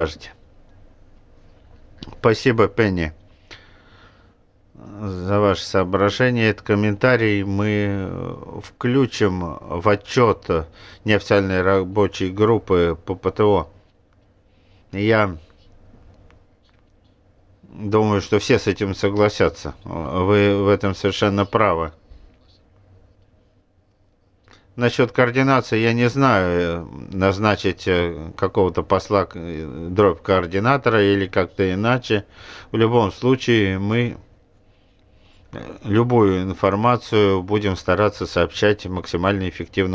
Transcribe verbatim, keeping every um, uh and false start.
скажете. Спасибо, Пенни, за ваше соображение. Этот комментарий мы включим в отчет неофициальной рабочей группы по ПТО. Я думаю, что все с этим согласятся. Вы в этом совершенно правы. Насчет координации я не знаю, назначить какого-то посла дробь координатора или как-то иначе. В любом случае мы любую информацию будем стараться сообщать максимально эффективно.